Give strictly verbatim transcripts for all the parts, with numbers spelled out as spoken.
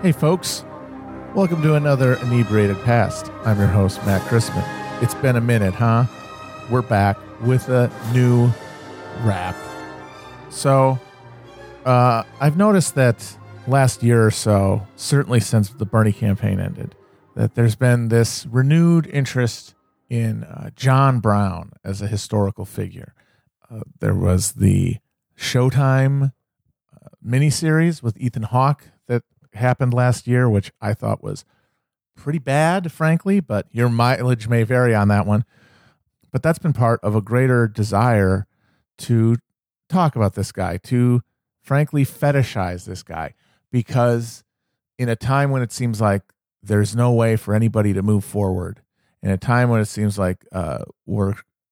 Hey folks, welcome to another Inebriated Past. I'm your host, Matt Chrisman. It's been a minute, huh? We're back with a new rap. So, uh, I've noticed that last year or so, certainly since the Bernie campaign ended, that there's been this renewed interest in uh, John Brown as a historical figure. Uh, there was the Showtime uh, miniseries with Ethan Hawke that happened last year, which I thought was pretty bad, frankly, but your mileage may vary on that one. But that's been part of a greater desire to talk about this guy, to frankly fetishize this guy, because in a time when it seems like there's no way for anybody to move forward, in a time when it seems like uh, we're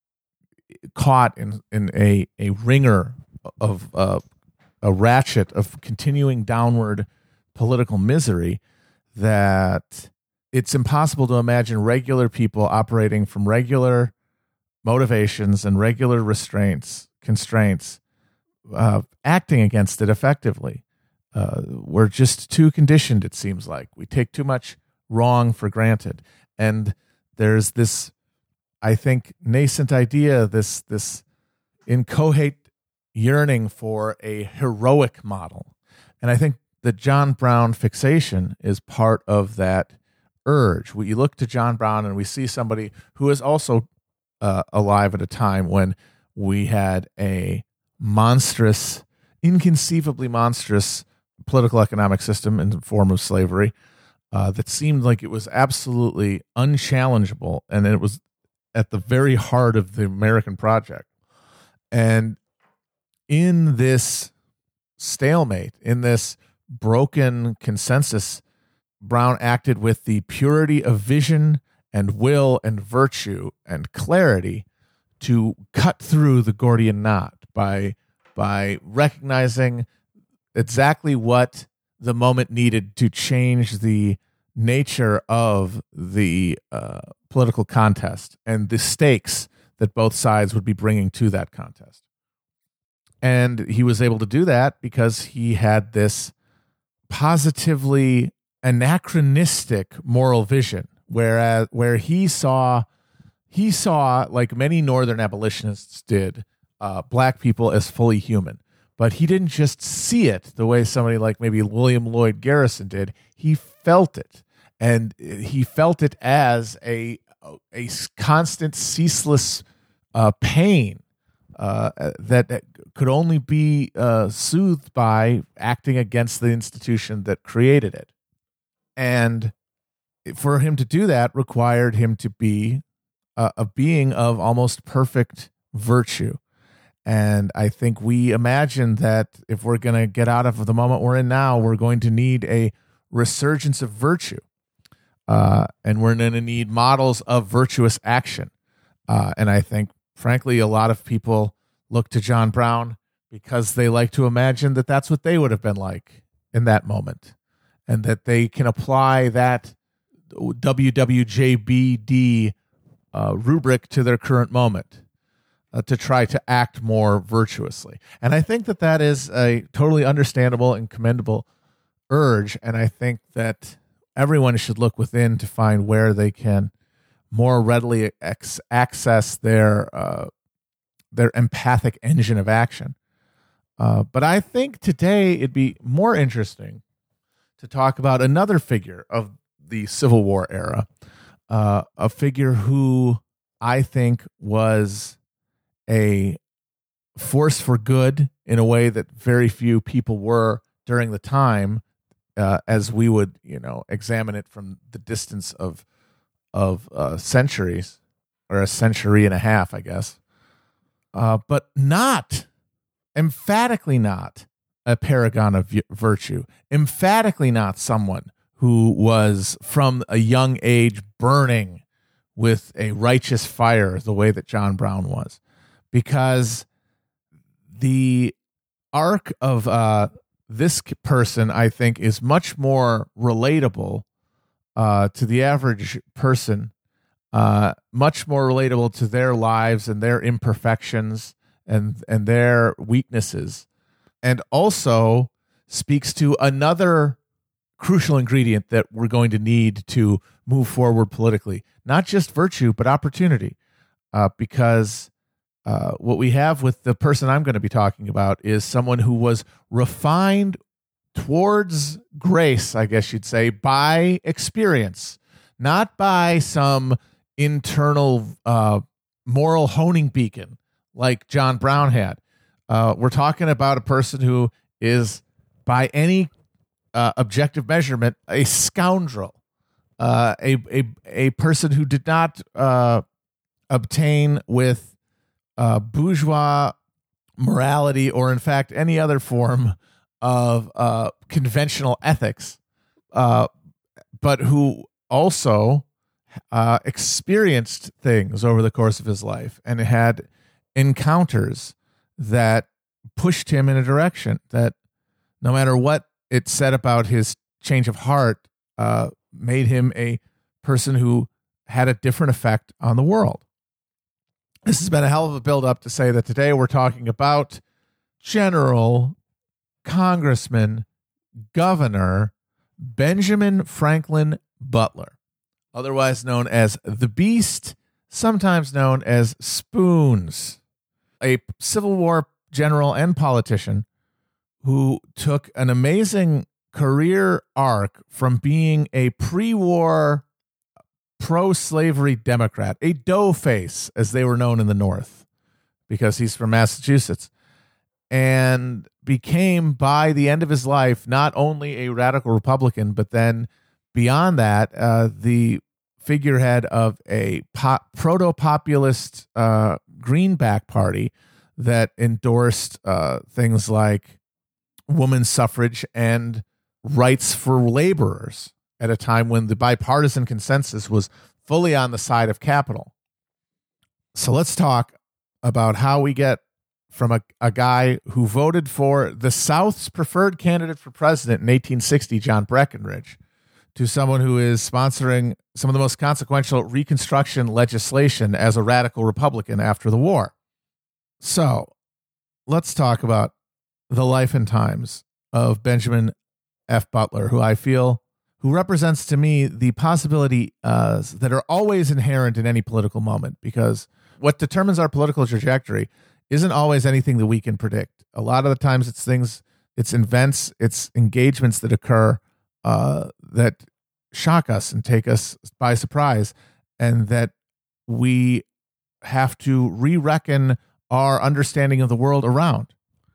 caught in, in a, a ringer of uh, a ratchet of continuing downward political misery, that it's impossible to imagine regular people operating from regular motivations and regular restraints, constraints, uh, acting against it effectively. Uh, we're just too conditioned, it seems like. We take too much wrong for granted. And there's this, I think, nascent idea, this, this inchoate yearning for a heroic model. And I think the John Brown fixation is part of that urge. We look to John Brown and we see somebody who is also uh, alive at a time when we had a monstrous, inconceivably monstrous political economic system in the form of slavery uh, that seemed like it was absolutely unchallengeable, and it was at the very heart of the American project. And in this stalemate, in this broken consensus, Brown acted with the purity of vision and will and virtue and clarity to cut through the Gordian knot by by recognizing exactly what the moment needed to change the nature of the uh, political contest and the stakes that both sides would be bringing to that contest. And he was able to do that because he had this positively anachronistic moral vision, whereas where he saw he saw, like many Northern abolitionists did, uh, black people as fully human. But he didn't just see it the way somebody like maybe William Lloyd Garrison did. He felt it, and he felt it as a a constant, ceaseless uh, pain uh, that, that could only be uh, soothed by acting against the institution that created it. And for him to do that required him to be a, a being of almost perfect virtue. And I think we imagine that if we're going to get out of the moment we're in now, we're going to need a resurgence of virtue. Uh, and we're going to need models of virtuous action. Uh, and I think, frankly, a lot of people look to John Brown because they like to imagine that that's what they would have been like in that moment, and that they can apply that W W J B D uh, rubric to their current moment uh, to try to act more virtuously. And I think that that is a totally understandable and commendable urge, and I think that everyone should look within to find where they can more readily ex- access their uh, their empathic engine of action. Uh, but I think today it'd be more interesting to talk about another figure of the Civil War era, uh, a figure who I think was a force for good in a way that very few people were during the time, uh, as we would, you know, examine it from the distance of of uh, centuries, or a century and a half, I guess. Uh, but not, emphatically not, a paragon of virtue, emphatically not someone who was from a young age burning with a righteous fire the way that John Brown was, because the arc of uh, this person, I think, is much more relatable uh, to the average person, uh, much more relatable to their lives and their imperfections and and their weaknesses, and also speaks to another crucial ingredient that we're going to need to move forward politically. Not just virtue, but opportunity. Uh, because uh, what we have with the person I'm going to be talking about is someone who was refined towards grace, I guess you'd say, by experience, not by some internal uh, moral honing beacon like John Brown had. Uh, we're talking about a person who is, by any uh, objective measurement, a scoundrel, uh, a, a, a person who did not uh, obtain with uh, bourgeois morality or, in fact, any other form of uh, conventional ethics, uh, but who also uh, experienced things over the course of his life and had encounters that pushed him in a direction that, no matter what it said about his change of heart, uh, made him a person who had a different effect on the world. This has been a hell of a build-up to say that today we're talking about General Congressman Governor Benjamin Franklin Butler, otherwise known as the Beast, sometimes known as Spoons, a Civil War general and politician who took an amazing career arc from being a pre-war pro-slavery Democrat, a doughface, as they were known in the North, because he's from Massachusetts, and became, by the end of his life, not only a radical Republican, but then beyond that, uh, the figurehead of a pop, proto-populist uh, Greenback Party that endorsed uh, things like women's suffrage and rights for laborers at a time when the bipartisan consensus was fully on the side of capital. So let's talk about how we get from a, a guy who voted for the South's preferred candidate for president in eighteen sixty, John Breckinridge, to someone who is sponsoring some of the most consequential Reconstruction legislation as a radical Republican after the war. So let's talk about the life and times of Benjamin F. Butler, who I feel, who represents to me the possibility uh, that are always inherent in any political moment, because what determines our political trajectory isn't always anything that we can predict. A lot of the times it's things, it's events, it's engagements that occur uh, that shock us and take us by surprise, and that we have to re-reckon our understanding of the world around.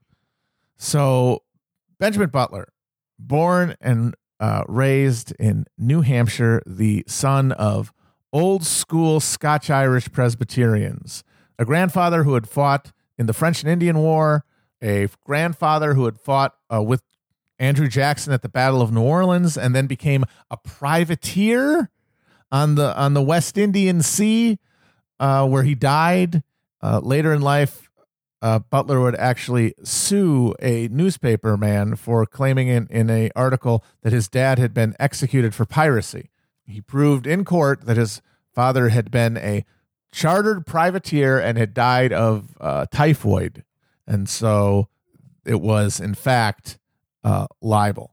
So Benjamin Butler, born and uh, raised in New Hampshire, the son of old school Scotch-Irish Presbyterians, a grandfather who had fought in the French and Indian War, a grandfather who had fought uh, with Andrew Jackson at the Battle of New Orleans, and then became a privateer on the on the West Indian Sea, uh, where he died. Uh, later in life, uh, Butler would actually sue a newspaper man for claiming in, in an article that his dad had been executed for piracy. He proved in court that his father had been a chartered privateer and had died of uh, typhoid. And so it was, in fact, uh, libel.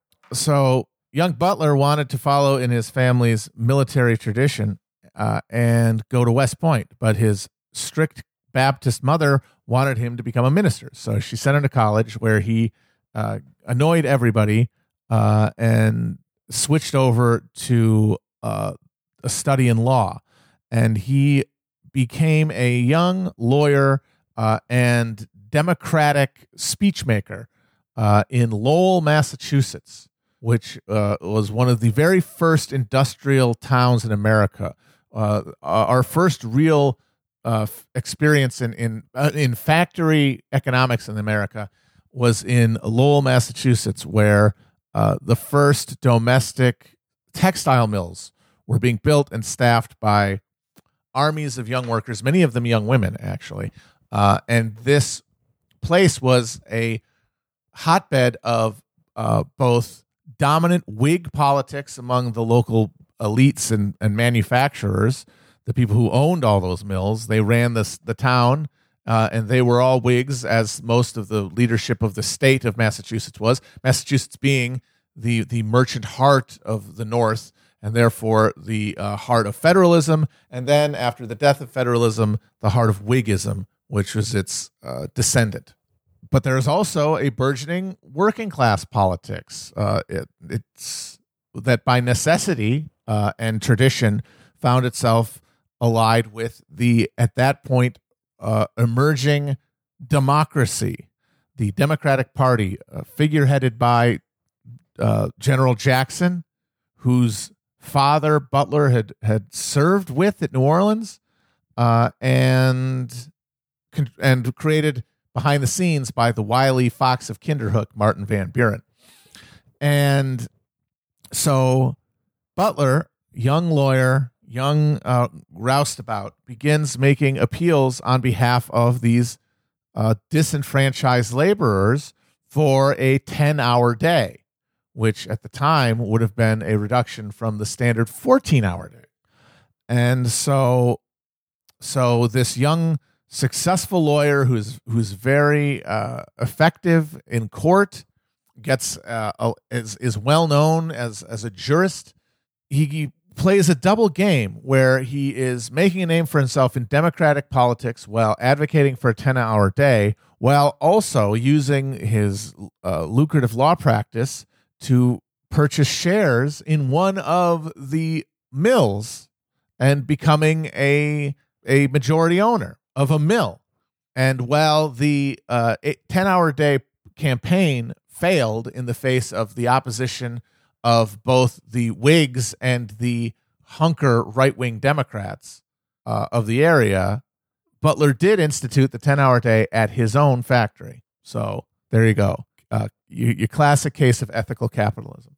So young Butler wanted to follow in his family's military tradition uh, and go to West Point, but his strict Baptist mother wanted him to become a minister. So she sent him to college, where he uh, annoyed everybody uh, and switched over to uh, a study in law. And he became a young lawyer uh, and Democratic speechmaker uh, in Lowell, Massachusetts, which uh, was one of the very first industrial towns in America. Uh, our first real uh, experience in in uh, in factory economics in America was in Lowell, Massachusetts, where uh, the first domestic textile mills were being built and staffed by armies of young workers, many of them young women, actually. Uh, and this place was a hotbed of uh, both dominant Whig politics among the local elites and, and manufacturers, the people who owned all those mills. They ran this, the town, uh, and they were all Whigs, as most of the leadership of the state of Massachusetts was. Massachusetts being the the merchant heart of the North, and therefore the uh, heart of federalism. And then after the death of federalism, the heart of Whiggism, which was its uh, descendant. But there is also a burgeoning working class politics. Uh, it, it's that by necessity uh, and tradition found itself allied with the, at that point, uh, emerging democracy, the Democratic Party, uh, figureheaded by uh, General Jackson, whose father, Butler, had, had served with at New Orleans, uh, and and created behind the scenes by the wily fox of Kinderhook, Martin Van Buren. And so Butler, young lawyer, young uh, roustabout, begins making appeals on behalf of these uh, disenfranchised laborers for a ten-hour day, which at the time would have been a reduction from the standard fourteen-hour day. And so, so this young, successful lawyer who's who's very uh, effective in court, gets uh, is is well known as as a jurist. He, he plays a double game where he is making a name for himself in Democratic politics while advocating for a ten-hour day, while also using his uh, lucrative law practice to purchase shares in one of the mills and becoming a a majority owner of a mill. And while the uh, ten-hour day campaign failed in the face of the opposition of both the Whigs and the hunker right-wing Democrats uh, of the area, Butler did institute the ten-hour day at his own factory. So there you go. Uh, your, your classic case of ethical capitalism.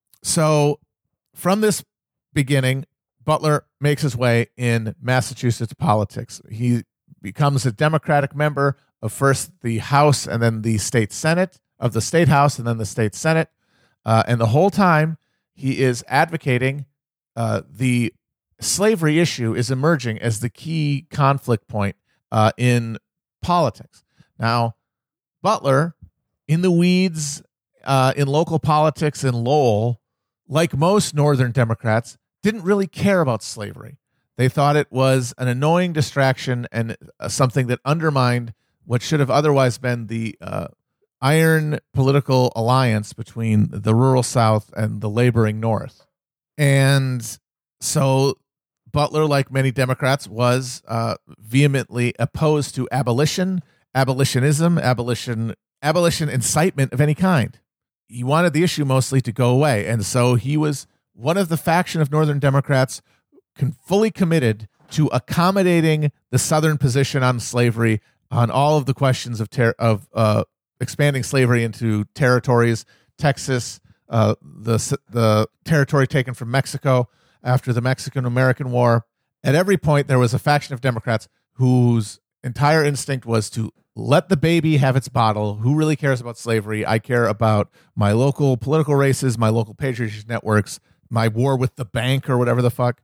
So from this beginning, Butler makes his way in Massachusetts politics. He becomes a Democratic member of first the House and then the state Senate, of the state House and then the state Senate. Uh, and the whole time he is advocating uh, the slavery issue is emerging as the key conflict point uh, in politics. Now, Butler, in the weeds uh, in local politics in Lowell, like most Northern Democrats, didn't really care about slavery. They thought it was an annoying distraction and uh, something that undermined what should have otherwise been the uh, iron political alliance between the rural South and the laboring North. And so Butler, like many Democrats, was uh, vehemently opposed to abolition, abolitionism, abolition, abolition incitement of any kind. He wanted the issue mostly to go away. And so he was one of the faction of Northern Democrats con- fully committed to accommodating the Southern position on slavery, on all of the questions of ter- of uh, expanding slavery into territories, Texas, uh, the the territory taken from Mexico after the Mexican-American War. At every point, there was a faction of Democrats whose entire instinct was to let the baby have its bottle. Who really cares about slavery? I care about my local political races, my local patriot networks, my war with the bank or whatever the fuck.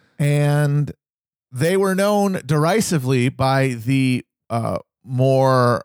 And they were known derisively by the uh, more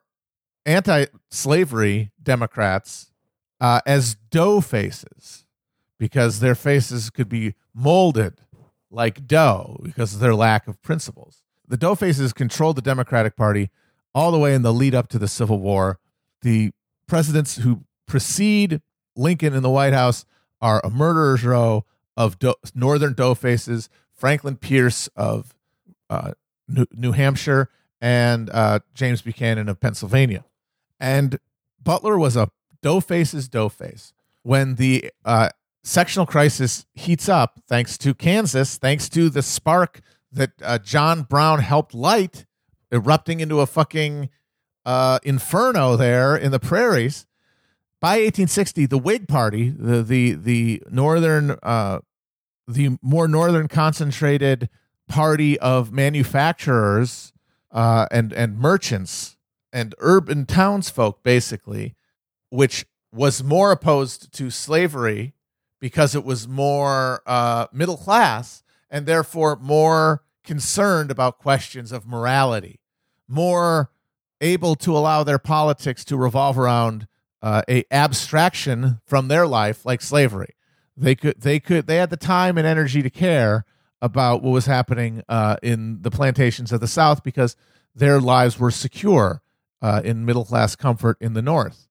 anti-slavery Democrats uh, as dough faces, because their faces could be molded like dough because of their lack of principles. The dough faces controlled the Democratic Party all the way in the lead up to the Civil War. The presidents who precede Lincoln in the White House are a murderer's row of do- northern dough faces: Franklin Pierce of uh, New-, New Hampshire and uh, James Buchanan of Pennsylvania. And Butler was a dough face's dough face. When the uh, sectional crisis heats up, thanks to Kansas, thanks to the spark that uh, John Brown helped light, erupting into a fucking uh, inferno there in the prairies. By eighteen sixty, the Whig Party, the the the northern, uh, the more northern concentrated party of manufacturers uh, and and merchants and urban townsfolk, basically, which was more opposed to slavery because it was more uh, middle class and therefore more concerned about questions of morality, more able to allow their politics to revolve around uh, a abstraction from their life like slavery. They could, they could, they had the time and energy to care about what was happening uh, in the plantations of the South because their lives were secure uh, in middle class comfort in the North.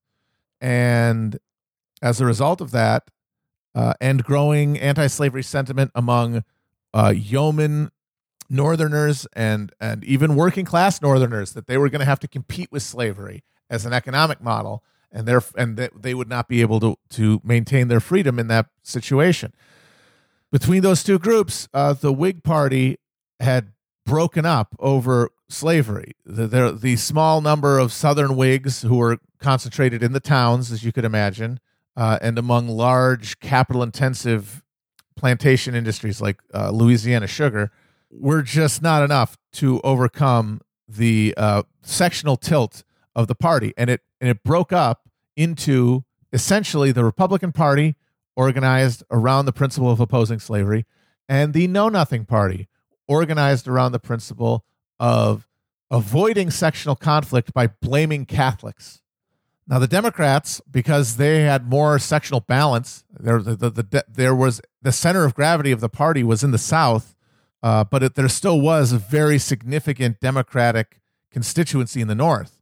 And as a result of that, uh, and growing anti-slavery sentiment among uh, yeoman Northerners and and even working class Northerners, that they were going to have to compete with slavery as an economic model, and their and that they would not be able to to maintain their freedom in that situation. Between those two groups, uh, the Whig Party had broken up over slavery. The, the the small number of Southern Whigs who were concentrated in the towns, as you could imagine, uh, and among large capital-intensive plantation industries like uh, Louisiana sugar, were just not enough to overcome the uh, sectional tilt of the party, and it and it broke up into essentially the Republican Party, organized around the principle of opposing slavery, and the Know Nothing Party, organized around the principle of avoiding sectional conflict by blaming Catholics. Now, the Democrats, because they had more sectional balance, there the, the, the, there was the center of gravity of the party was in the South, uh, but it, there still was a very significant Democratic constituency in the North.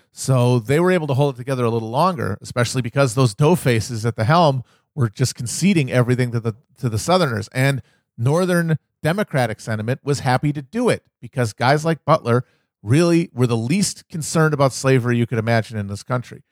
So they were able to hold it together a little longer, especially because those dough faces at the helm were just conceding everything to the to the Southerners. And Northern Democratic sentiment was happy to do it because guys like Butler really were the least concerned about slavery you could imagine in this country.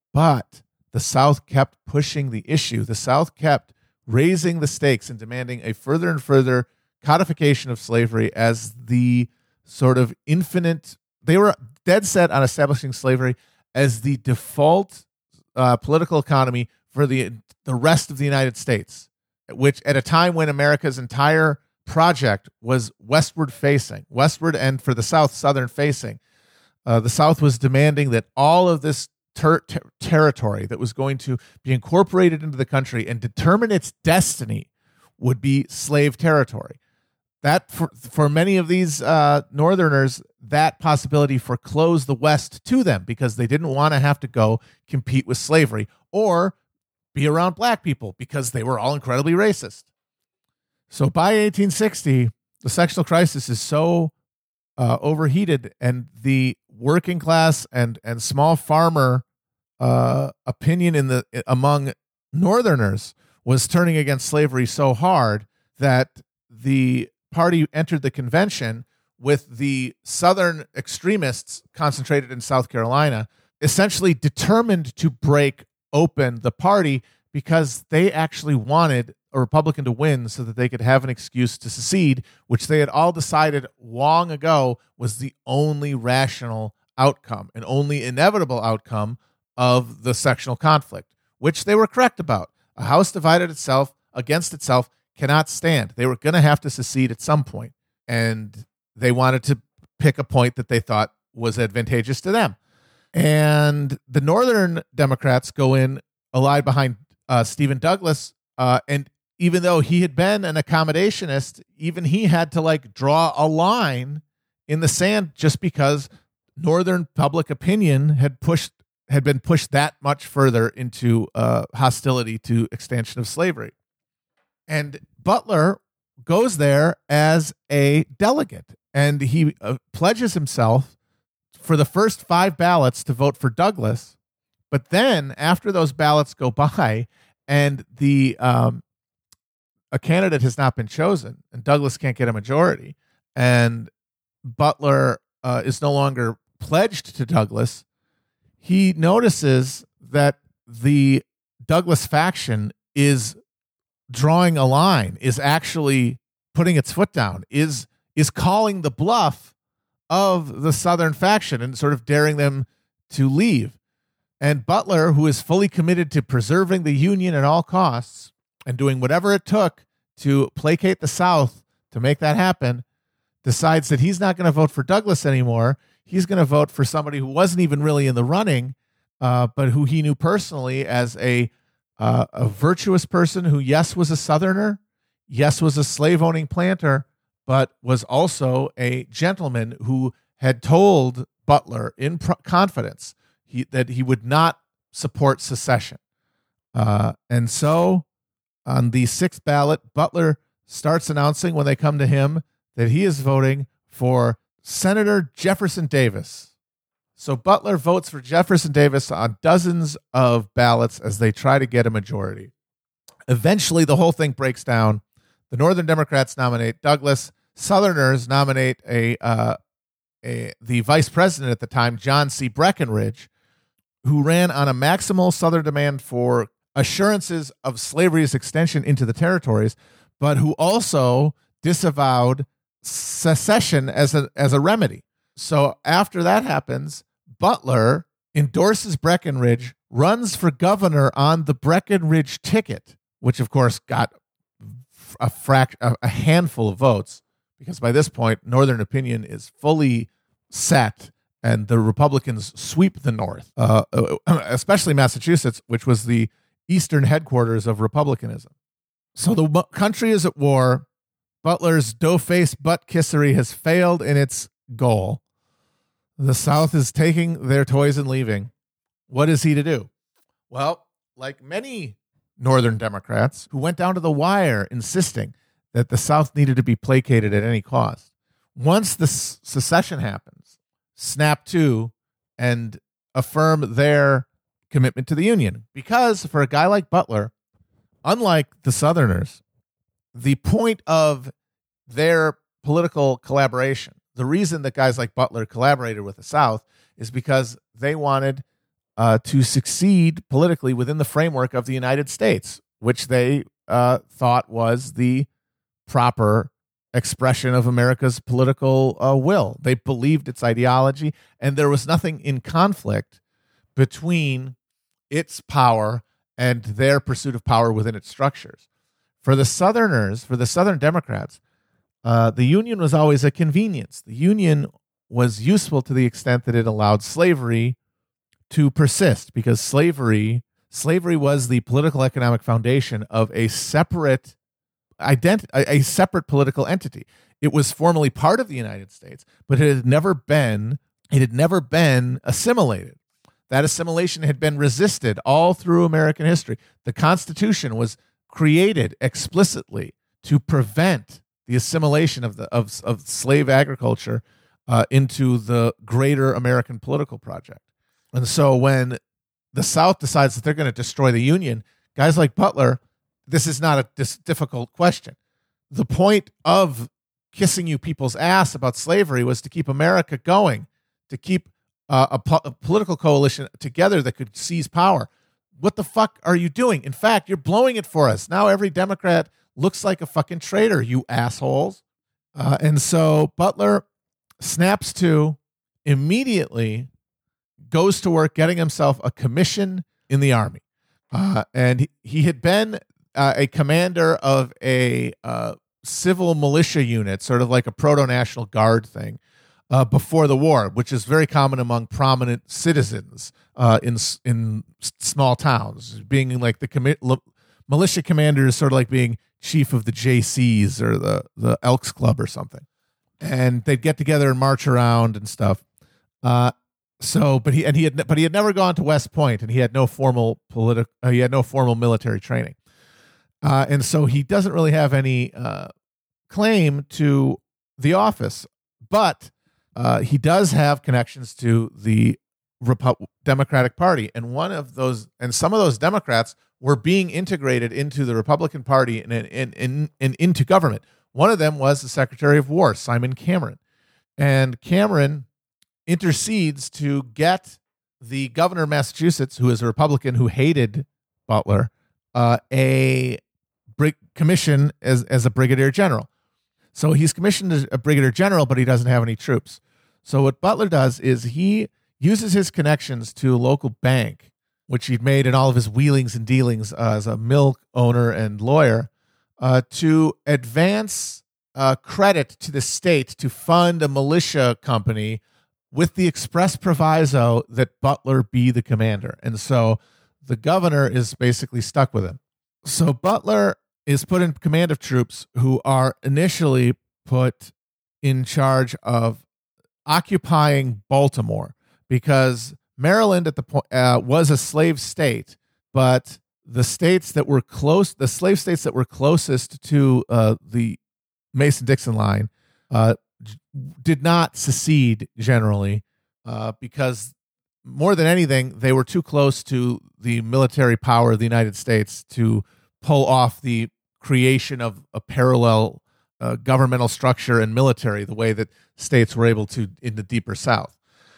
But the South kept pushing the issue. The South kept raising the stakes and demanding a further and further codification of slavery as the sort of infinite. They were dead set on establishing slavery as the default uh, political economy for the the rest of the United States, which at a time when America's entire project was westward facing, westward and for the South, southern facing, uh, the South was demanding that all of this ter- ter- territory that was going to be incorporated into the country and determine its destiny would be slave territory. That for, for many of these uh, Northerners, that possibility foreclosed the West to them because they didn't want to have to go compete with slavery or be around black people because they were all incredibly racist. So by eighteen sixty, the sectional crisis is so uh, overheated, and the working class and and small farmer uh, opinion in the among Northerners was turning against slavery so hard that the party entered the convention with the Southern extremists concentrated in South Carolina, essentially determined to break open the party because they actually wanted a Republican to win so that they could have an excuse to secede, which they had all decided long ago was the only rational outcome and only inevitable outcome of the sectional conflict, which they were correct about. A house divided itself against itself cannot stand. They were going to have to secede at some point, and they wanted to pick a point that they thought was advantageous to them. And the Northern Democrats go in allied behind uh, Stephen Douglas, uh, and even though he had been an accommodationist, even he had to like draw a line in the sand just because Northern public opinion had pushed had been pushed that much further into uh, hostility to extension of slavery. And Butler goes there as a delegate, and he uh, pledges himself for the first five ballots to vote for Douglas. But then after those ballots go by and the um, a candidate has not been chosen and Douglas can't get a majority and Butler uh, is no longer pledged to Douglas, he notices that the Douglas faction is drawing a line, is actually putting its foot down, is is calling the bluff of the Southern faction and sort of daring them to leave. And Butler, who is fully committed to preserving the Union at all costs and doing whatever it took to placate the South to make that happen, decides that he's not going to vote for Douglas anymore. He's going to vote for somebody who wasn't even really in the running, uh, but who he knew personally as a uh, a virtuous person who, yes, was a Southerner, yes, was a slave-owning planter, but was also a gentleman who had told Butler in pro- confidence he, that he would not support secession. Uh, and so on the sixth ballot, Butler starts announcing when they come to him that he is voting for Senator Jefferson Davis. So Butler votes for Jefferson Davis on dozens of ballots as they try to get a majority. Eventually, the whole thing breaks down. The Northern Democrats nominate Douglas. Southerners nominate a, uh, a the vice president at the time, John C. Breckinridge, who ran on a maximal Southern demand for assurances of slavery's extension into the territories, but who also disavowed secession as a as a remedy. So after that happens, Butler endorses Breckinridge, runs for governor on the Breckinridge ticket, which of course got a frac- a handful of votes, because by this point, Northern opinion is fully set and the Republicans sweep the North, uh, especially Massachusetts, which was the eastern headquarters of Republicanism. So the country is at war. Butler's dough-faced butt-kissery has failed in its goal. The South is taking their toys and leaving. What is he to do? Well, like many Northern Democrats who went down to the wire insisting that the South needed to be placated at any cost, once the s- secession happens, snap to and affirm their commitment to the Union. Because for a guy like Butler, unlike the Southerners, the point of their political collaboration, the reason that guys like Butler collaborated with the South, is because they wanted uh, to succeed politically within the framework of the United States, which they uh, thought was the proper expression of America's political uh, will. They believed its ideology, and there was nothing in conflict between its power and their pursuit of power within its structures. For the Southerners, for the Southern Democrats, uh, the Union was always a convenience. The Union was useful to the extent that it allowed slavery to persist, because slavery slavery was the political economic foundation of a separate ident- a, a separate political entity. It was formally part of the United States, but it had never been it had never been assimilated. That assimilation had been resisted all through American history. The Constitution was created explicitly to prevent the assimilation of the of, of slave agriculture uh, into the greater American political project. And so when the South decides that they're going to destroy the Union, guys like Butler, this is not a dis- difficult question. The point of kissing you people's ass about slavery was to keep America going, to keep uh, a, po- a political coalition together that could seize power. What the fuck are you doing? In fact, you're blowing it for us. Now every Democrat looks like a fucking traitor, you assholes. Uh, and so Butler snaps to, immediately goes to work getting himself a commission in the Army. Uh, and he, he had been uh, a commander of a uh, civil militia unit, sort of like a proto-National Guard thing, uh, before the war, which is very common among prominent citizens uh, in in small towns. Being like the commi- l- militia commander is sort of like being chief of the J Cs or the, the Elks Club or something. And they'd get together and march around and stuff. Uh, So, but he and he had, but he had never gone to West Point, and he had no formal political, uh, he had no formal military training, uh, and so he doesn't really have any uh, claim to the office. But uh, he does have connections to the Repu- Democratic Party, and one of those, and some of those Democrats were being integrated into the Republican Party and and, and, and into government. One of them was the Secretary of War, Simon Cameron, and Cameron intercedes to get the governor of Massachusetts, who is a Republican who hated Butler, uh, a brig- commission as, as a brigadier general. So he's commissioned as a brigadier general, but he doesn't have any troops. So what Butler does is he uses his connections to a local bank, which he'd made in all of his wheelings and dealings uh, as a mill owner and lawyer, uh, to advance uh, credit to the state to fund a militia company with the express proviso that Butler be the commander. And so the governor is basically stuck with him. So Butler is put in command of troops who are initially put in charge of occupying Baltimore, because Maryland at the point uh, was a slave state, but the states that were close, the slave states that were closest to uh, the Mason-Dixon line, uh, did not secede generally uh, because more than anything, they were too close to the military power of the United States to pull off the creation of a parallel uh, governmental structure and military the way that states were able to in the deeper South.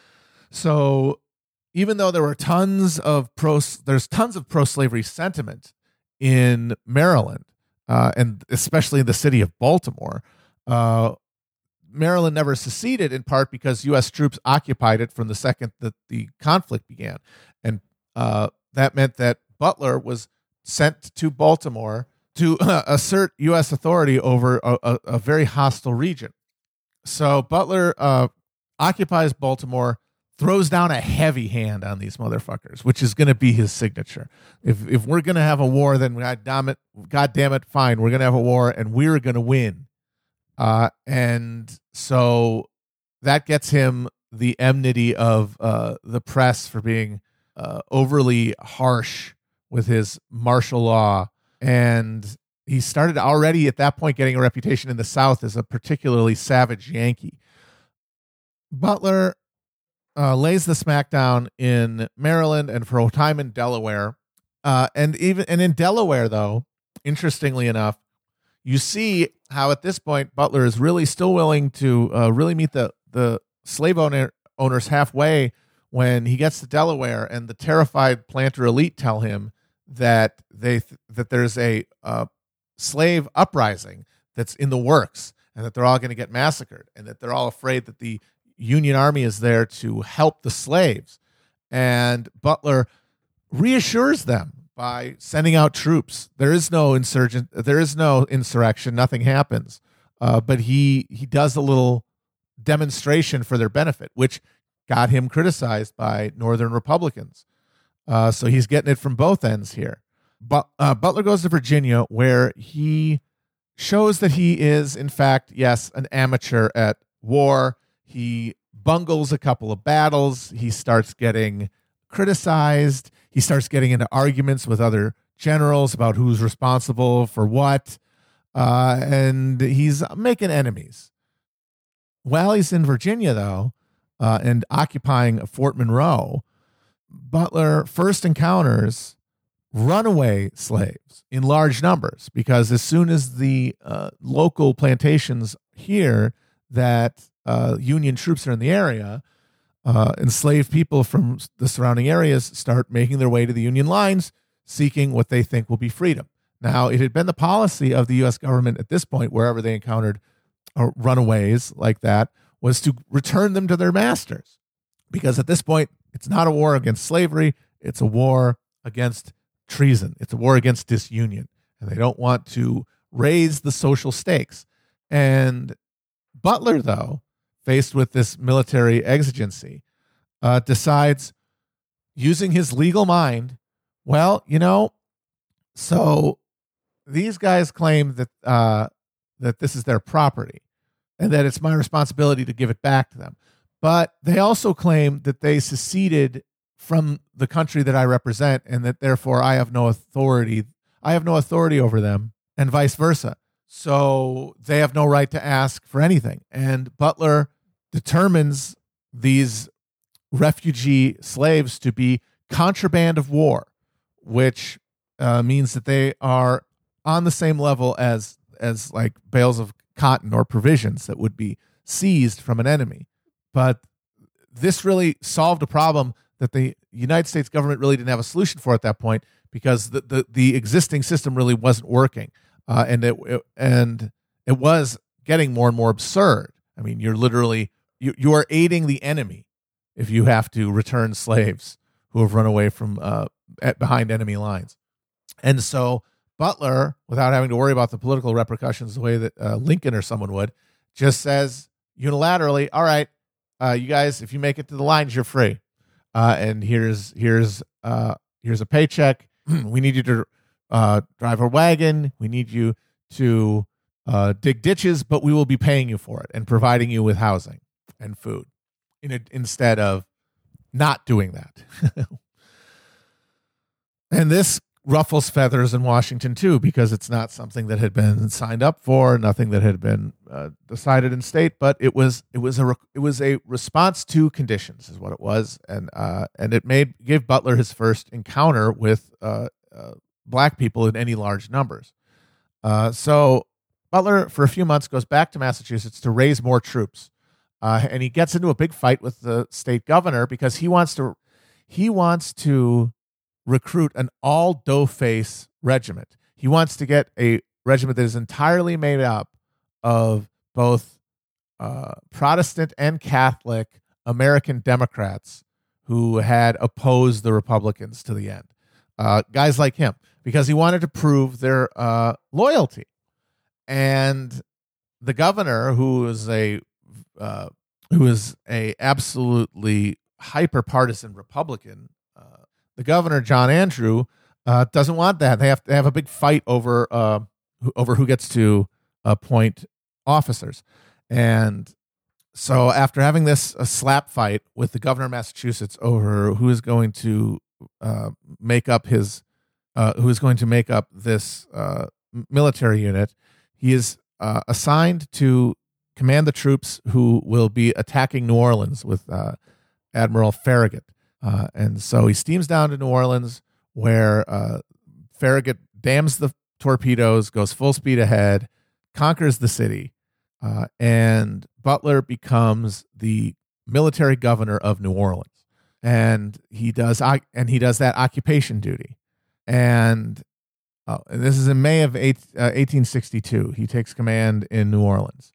So even though there were tons of pro, there's tons of pro-slavery sentiment in Maryland, uh, and especially in the city of Baltimore, uh, Maryland never seceded in part because U S troops occupied it from the second that the conflict began. And uh, that meant that Butler was sent to Baltimore to uh, assert U S authority over a, a, a very hostile region. So Butler uh, occupies Baltimore, throws down a heavy hand on these motherfuckers, which is going to be his signature. If if we're going to have a war, then God damn it, God damn it, fine, we're going to have a war, and we're going to win. Uh, and so that gets him the enmity of uh, the press for being uh, overly harsh with his martial law. And he started already at that point getting a reputation in the South as a particularly savage Yankee. Butler uh, lays the smackdown in Maryland and for a time in Delaware. Uh, and even and in Delaware, though, interestingly enough, you see how at this point Butler is really still willing to uh, really meet the, the slave owner, owners halfway when he gets to Delaware and the terrified planter elite tell him that they th- that there's a uh, slave uprising that's in the works and that they're all going to get massacred and that they're all afraid that the Union Army is there to help the slaves. And Butler reassures them by sending out troops. There is no insurgent. There is no insurrection. Nothing happens. Uh, but he he does a little demonstration for their benefit, which got him criticized by Northern Republicans. Uh, so he's getting it from both ends here. But uh, Butler goes to Virginia, where he shows that he is, in fact, yes, an amateur at war. He bungles a couple of battles. He starts getting criticized. He starts getting into arguments with other generals about who's responsible for what. Uh, and he's making enemies. While he's in Virginia, though, uh, and occupying Fort Monroe, Butler first encounters runaway slaves in large numbers, because as soon as the uh, local plantations hear that uh, Union troops are in the area, uh, enslaved people from the surrounding areas start making their way to the Union lines, seeking what they think will be freedom. Now, it had been the policy of the U S government at this point, wherever they encountered uh, runaways like that, was to return them to their masters. Because at this point, it's not a war against slavery, it's a war against treason. It's a war against disunion. And they don't want to raise the social stakes. And Butler, though, faced with this military exigency, uh, decides, using his legal mind, well, you know, so these guys claim that uh, that this is their property and that it's my responsibility to give it back to them. But they also claim that they seceded from the country that I represent and that therefore I have no authority. I have no authority over them, and vice versa. So they have no right to ask for anything. And Butler determines these refugee slaves to be contraband of war, which uh, means that they are on the same level as as like bales of cotton or provisions that would be seized from an enemy. But this really solved a problem that the United States government really didn't have a solution for at that point, because the the, the existing system really wasn't working, uh, and it, it and it was getting more and more absurd. I mean, you're literally you you are aiding the enemy if you have to return slaves who have run away from uh, at, behind enemy lines. And so Butler, without having to worry about the political repercussions the way that uh, Lincoln or someone would, just says unilaterally, all right, uh, you guys, if you make it to the lines, you're free. Uh, and here's here's uh, here's a paycheck. We need you to uh, drive a wagon. We need you to uh, dig ditches, but we will be paying you for it and providing you with housing and food in a, instead of not doing that. And this ruffles feathers in Washington too, because it's not something that had been signed up for, nothing that had been uh, decided in state, but it was it was a it was a response to conditions, is what it was, and uh, and it made gave Butler his first encounter with uh, uh, black people in any large numbers. Uh, so Butler, for a few months, goes back to Massachusetts to raise more troops, uh, and he gets into a big fight with the state governor because he wants to he wants to. recruit an all doughface regiment. He wants to get a regiment that is entirely made up of both uh, Protestant and Catholic American Democrats who had opposed the Republicans to the end. Uh, guys like him, because he wanted to prove their uh, loyalty. And the governor, who is a uh, who is a absolutely hyper partisan Republican, uh, the governor, John Andrew, uh, doesn't want that. They have to have a big fight over uh, who, over who gets to appoint officers. And so after having this a slap fight with the governor of Massachusetts over who is going to uh, make up his, uh, who is going to make up this uh, military unit, he is uh, assigned to command the troops who will be attacking New Orleans with uh, Admiral Farragut. Uh, and so he steams down to New Orleans, where uh, Farragut dams the torpedoes, goes full speed ahead, conquers the city, uh, and Butler becomes the military governor of New Orleans. And he does, and he does that occupation duty. And, oh, and this is in May of eight, uh, eighteen sixty-two. He takes command in New Orleans,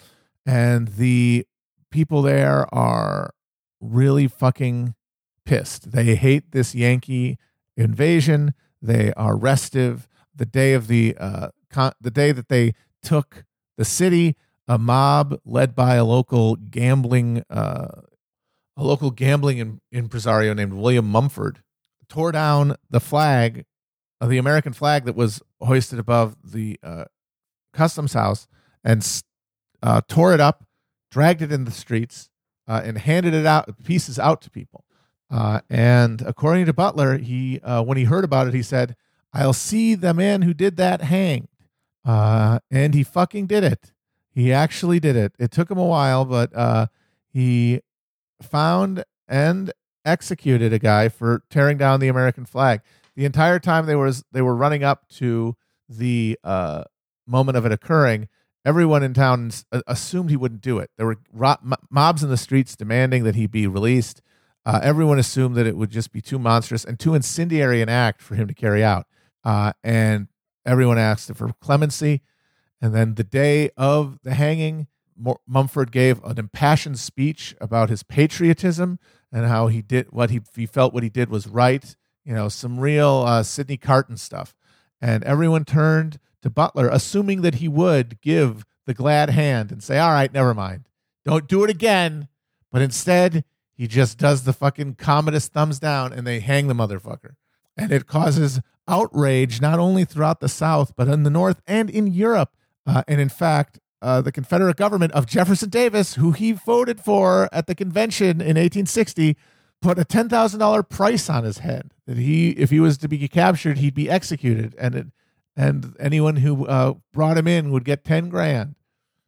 and the people there are really fucking pissed. They hate this Yankee invasion. They are restive. The day of the uh, con- the day that they took the city, a mob led by a local gambling uh, a local gambling in- impresario named William Mumford tore down the flag, uh, the American flag that was hoisted above the uh, customs house, and uh, tore it up, dragged it in the streets, uh, and handed it out pieces out to people. Uh, and according to Butler, he uh, when he heard about it, he said, "I'll see the man who did that hanged." Uh, and he fucking did it. He actually did it. It took him a while, but uh, he found and executed a guy for tearing down the American flag. The entire time they was they were running up to the uh, moment of it occurring, everyone in town assumed he wouldn't do it. There were ro- mobs in the streets demanding that he be released. Uh, everyone assumed that it would just be too monstrous and too incendiary an act for him to carry out. Uh, and everyone asked for clemency. And then the day of the hanging, Mumford gave an impassioned speech about his patriotism and how he did what he, he felt what he did was right. You know, some real uh, Sidney Carton stuff. And everyone turned to Butler, assuming that he would give the glad hand and say, "All right, never mind. Don't do it again." But instead, he just does the fucking communist thumbs down, and they hang the motherfucker. And it causes outrage not only throughout the South, but in the North and in Europe. Uh, and in fact, uh, the Confederate government of Jefferson Davis, who he voted for at the convention in eighteen sixty, put a ten thousand dollars price on his head. That he, if he was to be captured, he'd be executed. And it, and anyone who uh, brought him in would get ten grand.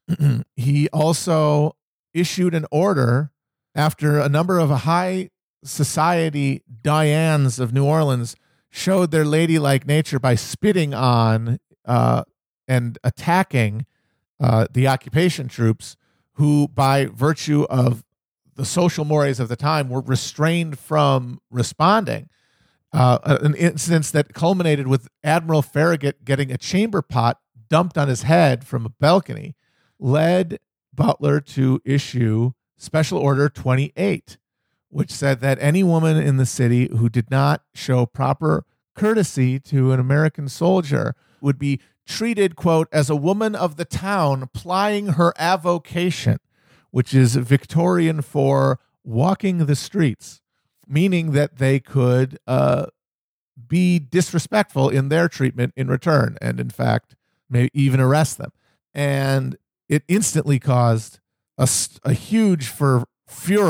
He also issued an order after a number of high society Dianes of New Orleans showed their ladylike nature by spitting on uh, and attacking uh, the occupation troops, who, by virtue of the social mores of the time, were restrained from responding. Uh, an incident that culminated with Admiral Farragut getting a chamber pot dumped on his head from a balcony led Butler to issue Special Order twenty-eight, which said that any woman in the city who did not show proper courtesy to an American soldier would be treated, quote, as a woman of the town plying her avocation, which is Victorian for walking the streets, meaning that they could uh, be disrespectful in their treatment in return, and in fact, may even arrest them. And it instantly caused a, a huge for furor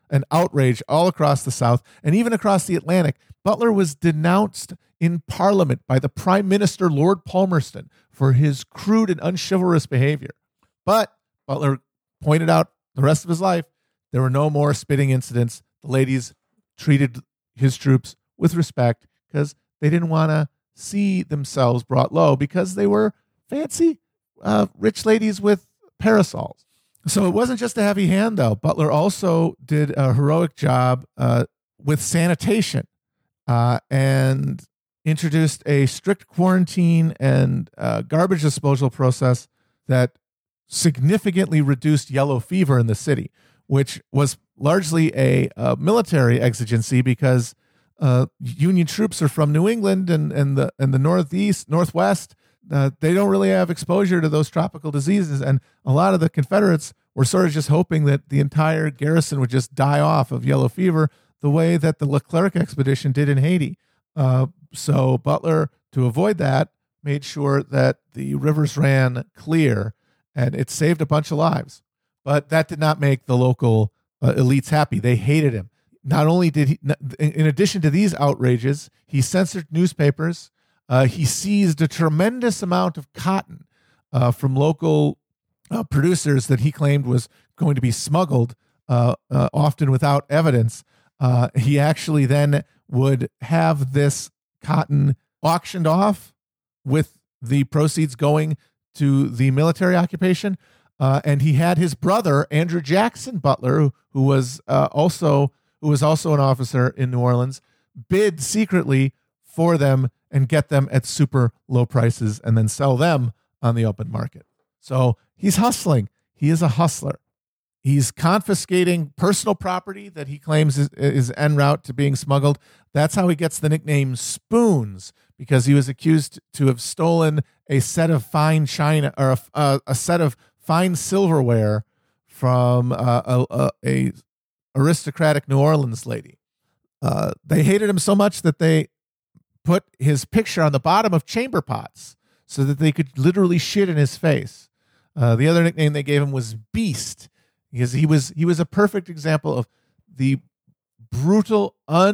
an outrage all across the South and even across the Atlantic. Butler was denounced in Parliament by the Prime Minister, Lord Palmerston, for his crude and unchivalrous behavior. But Butler pointed out the rest of his life, there were no more spitting incidents. The ladies treated his troops with respect because they didn't want to see themselves brought low because they were fancy, uh, rich ladies with parasols. So it wasn't just a heavy hand, though. Butler also did a heroic job uh, with sanitation uh, and introduced a strict quarantine and uh, garbage disposal process that significantly reduced yellow fever in the city, which was largely a, a military exigency because uh, Union troops are from New England and, and the and the Northeast, Northwest. Uh, they don't really have exposure to those tropical diseases. And a lot of the Confederates were sort of just hoping that the entire garrison would just die off of yellow fever the way that the Leclerc expedition did in Haiti. Uh, so Butler, to avoid that, made sure that the rivers ran clear, and it saved a bunch of lives. But that did not make the local uh, elites happy. They hated him. Not only did he, in addition to these outrages, he censored newspapers. Uh, he seized a tremendous amount of cotton uh, from local uh, producers that he claimed was going to be smuggled, uh, uh, often without evidence. Uh, he actually then would have this cotton auctioned off with the proceeds going to the military occupation. Uh, and he had his brother, Andrew Jackson Butler, who, who was uh, also who was also an officer in New Orleans, bid secretly for them and get them at super low prices and then sell them on the open market. So he's hustling. He is a hustler. He's confiscating personal property that he claims is, is en route to being smuggled. That's how he gets the nickname Spoons, because he was accused to have stolen a set of fine china or a, uh, a set of fine silverware from uh, a, a, a aristocratic New Orleans lady. Uh, they hated him so much that they put his picture on the bottom of chamber pots so that they could literally shit in his face. Uh, the other nickname they gave him was Beast, because he was he was a perfect example of the brutal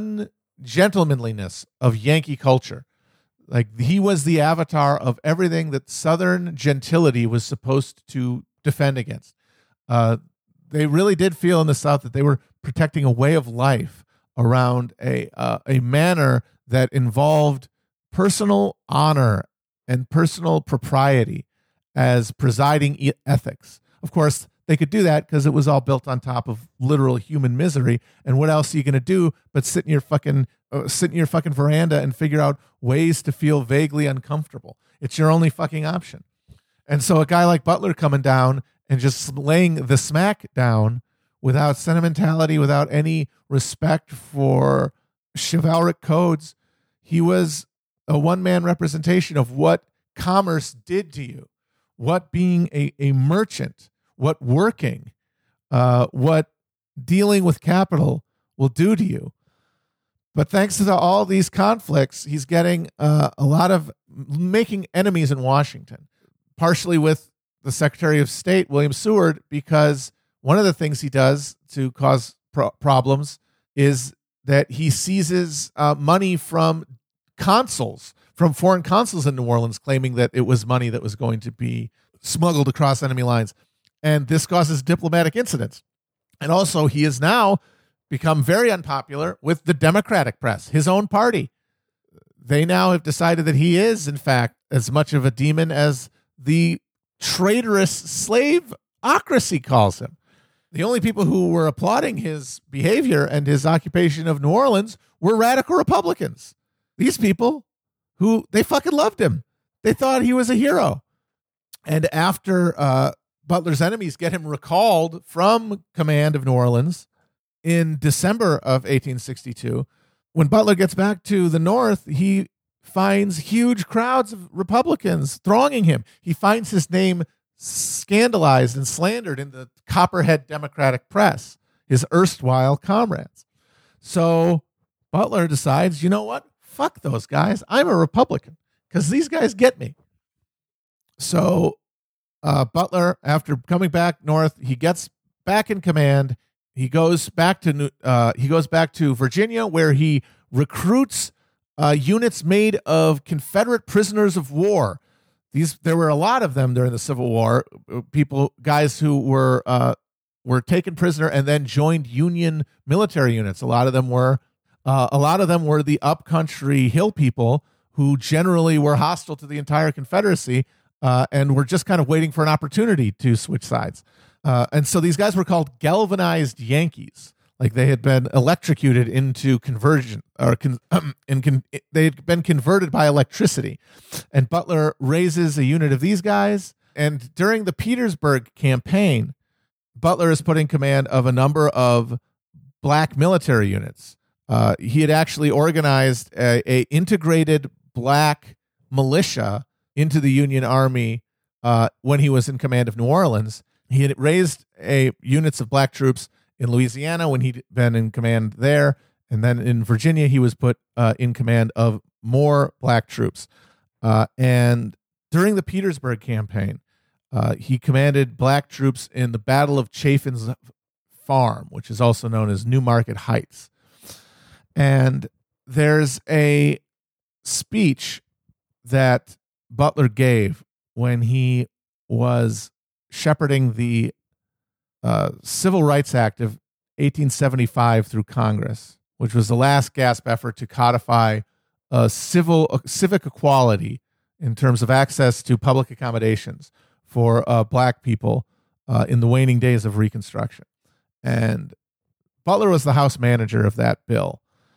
ungentlemanliness of Yankee culture. Like, he was the avatar of everything that Southern gentility was supposed to defend against. Uh, they really did feel in the South that they were protecting a way of life around a uh, a manner that involved personal honor and personal propriety as presiding e- ethics. Of course, they could do that because it was all built on top of literal human misery. And what else are you going to do but sit in your fucking uh, sit in your fucking veranda and figure out ways to feel vaguely uncomfortable? It's your only fucking option. And so a guy like Butler coming down and just laying the smack down without sentimentality, without any respect for chivalric codes, he was a one-man representation of what commerce did to you, what being a, a merchant, what working, uh, what dealing with capital will do to you. But thanks to the, all these conflicts, he's getting uh, a lot of making enemies in Washington, partially with the Secretary of State, William Seward, because one of the things he does to cause pro- problems is that he seizes uh, money from consuls, from foreign consuls in New Orleans, claiming that it was money that was going to be smuggled across enemy lines. And this causes diplomatic incidents. And also, he has now become very unpopular with the Democratic press, his own party. They now have decided that he is, in fact, as much of a demon as the traitorous slaveocracy calls him. The only people who were applauding his behavior and his occupation of New Orleans were radical Republicans. These people who, they fucking loved him. They thought he was a hero. And after uh, Butler's enemies get him recalled from command of New Orleans in December of eighteen sixty-two, when Butler gets back to the North, he finds huge crowds of Republicans thronging him. He finds his name scandalized and slandered in the Copperhead Democratic press, his erstwhile comrades. So Butler decides, you know what? Fuck those guys. I'm a Republican because these guys get me. So uh, Butler, after coming back north, he gets back in command. he goes back to uh, he goes back to Virginia, where he recruits uh, units made of Confederate prisoners of war. These there were a lot of them during the Civil War. People, guys who were uh, were taken prisoner and then joined Union military units. A lot of them were uh, a lot of them were the upcountry hill people who generally were hostile to the entire Confederacy uh, and were just kind of waiting for an opportunity to switch sides. Uh, and so these guys were called galvanized Yankees, like they had been electrocuted into conversion, or con, um, in con, they had been converted by electricity. And Butler raises a unit of these guys. And during the Petersburg campaign, Butler is put in command of a number of black military units. Uh, he had actually organized a, a integrated black militia into the Union Army uh, when he was in command of New Orleans. He had raised a units of black troops in Louisiana when he'd been in command there, and then in Virginia he was put uh, in command of more black troops. Uh, and during the Petersburg campaign, uh, he commanded black troops in the Battle of Chaffin's Farm, which is also known as New Market Heights. And there's a speech that Butler gave when he was shepherding the uh, Civil Rights Act of eighteen seventy-five through Congress, which was the last gasp effort to codify a civil a civic equality in terms of access to public accommodations for uh, black people uh, in the waning days of Reconstruction. And Butler was the House manager of that bill,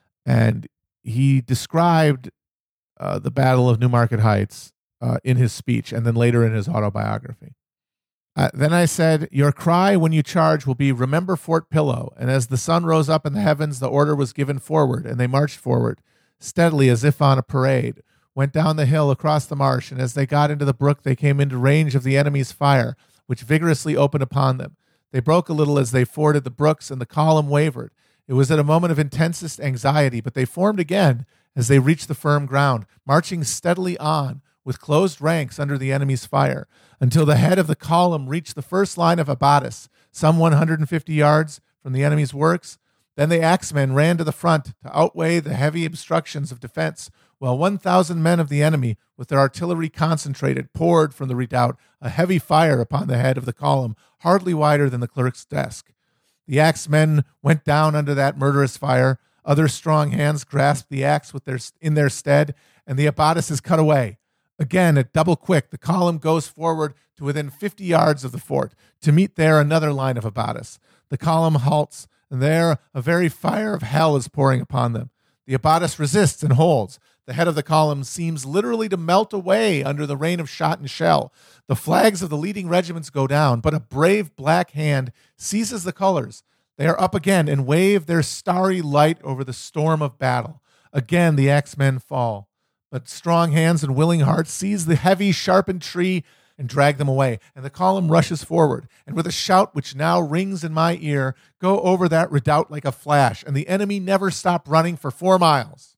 and he described uh, the Battle of New Market Heights uh, in his speech and then later in his autobiography. Uh, then I said, "Your cry when you charge will be, 'Remember Fort Pillow.' And as the sun rose up in the heavens, the order was given forward, and they marched forward, steadily as if on a parade, went down the hill across the marsh, and as they got into the brook, they came into range of the enemy's fire, which vigorously opened upon them. They broke a little as they forded the brooks, and the column wavered. It was at a moment of intensest anxiety, but they formed again as they reached the firm ground, marching steadily on with closed ranks under the enemy's fire, until the head of the column reached the first line of abatis, some one hundred fifty yards from the enemy's works. Then the axemen ran to the front to outweigh the heavy obstructions of defense, while one thousand men of the enemy, with their artillery concentrated, poured from the redoubt a heavy fire upon the head of the column, hardly wider than the clerk's desk. The axemen went down under that murderous fire. Other strong hands grasped the axe with their, in their stead, and the abatis is cut away. Again, at double quick, the column goes forward to within fifty yards of the fort, to meet there another line of abatis. The column halts, and there a very fire of hell is pouring upon them. The abatis resists and holds. The head of the column seems literally to melt away under the rain of shot and shell. The flags of the leading regiments go down, but a brave black hand seizes the colors. They are up again and wave their starry light over the storm of battle. Again the axemen fall, but strong hands and willing hearts seize the heavy, sharpened tree and drag them away. And the column rushes forward, and with a shout which now rings in my ear, go over that redoubt like a flash, and the enemy never stopped running for four miles.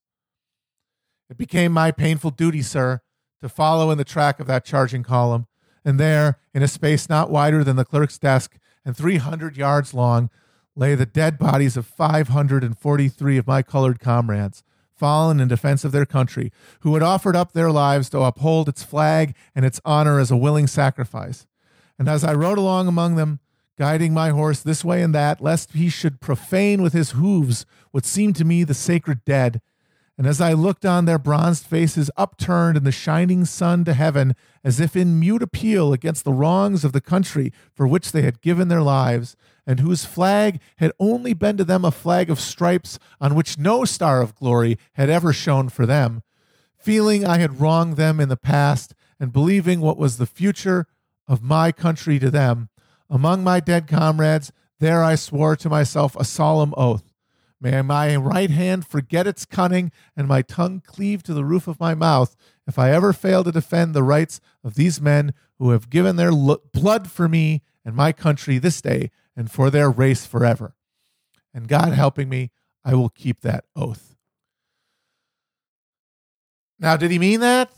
It became my painful duty, sir, to follow in the track of that charging column, and there, in a space not wider than the clerk's desk and three hundred yards long, lay the dead bodies of five hundred forty-three of my colored comrades, fallen in defense of their country, who had offered up their lives to uphold its flag and its honor as a willing sacrifice. And as I rode along among them, guiding my horse this way and that, lest he should profane with his hooves what seemed to me the sacred dead, and as I looked on their bronzed faces upturned in the shining sun to heaven, as if in mute appeal against the wrongs of the country for which they had given their lives, and whose flag had only been to them a flag of stripes on which no star of glory had ever shone for them, feeling I had wronged them in the past, and believing what was the future of my country to them, among my dead comrades, there I swore to myself a solemn oath. May my right hand forget its cunning and my tongue cleave to the roof of my mouth if I ever fail to defend the rights of these men who have given their lo- blood for me and my country this day and for their race forever. And God helping me, I will keep that oath." Now, did he mean that?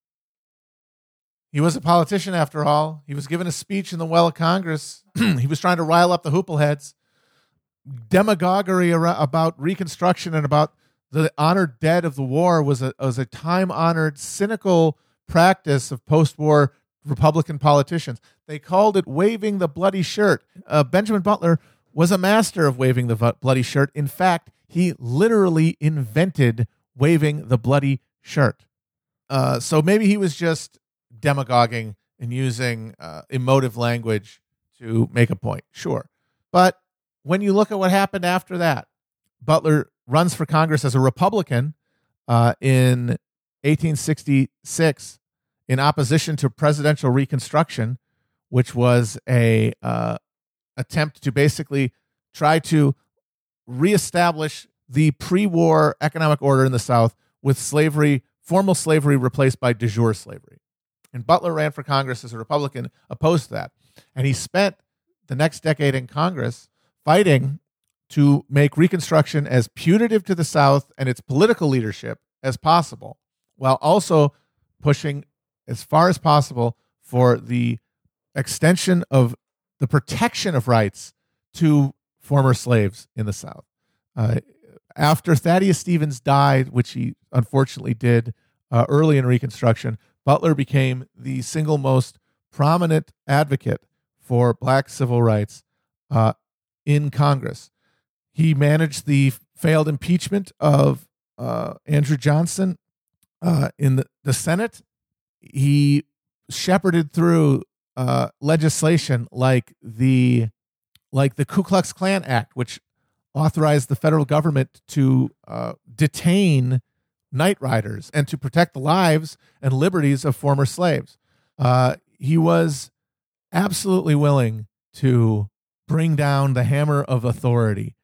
He was a politician after all. He was given a speech in the well of Congress. He was trying to rile up the hoopleheads. demagoguery about Reconstruction and about the honored dead of the war was a was a time-honored, cynical practice of post-war Republican politicians. They called it waving the bloody shirt. Uh, Benjamin Butler was a master of waving the v- bloody shirt. In fact, he literally invented waving the bloody shirt. Uh, so maybe he was just demagoguing and using uh, emotive language to make a point. Sure. But when you look at what happened after that, Butler runs for Congress as a Republican uh, in eighteen sixty-six in opposition to presidential Reconstruction, which was a uh, attempt to basically try to reestablish the pre-war economic order in the South with slavery, formal slavery replaced by de jure slavery. And Butler ran for Congress as a Republican, opposed to that. And he spent the next decade in Congress fighting to make Reconstruction as punitive to the South and its political leadership as possible, while also pushing as far as possible for the extension of the protection of rights to former slaves in the South. Uh, after Thaddeus Stevens died, which he unfortunately did uh, early in Reconstruction, Butler became the single most prominent advocate for black civil rights uh, in Congress. He managed the failed impeachment of uh, Andrew Johnson uh, in the, the Senate. He shepherded through uh, legislation like the like the Ku Klux Klan Act, which authorized the federal government to uh, detain night riders and to protect the lives and liberties of former slaves. Uh, he was absolutely willing to bring down the hammer of authority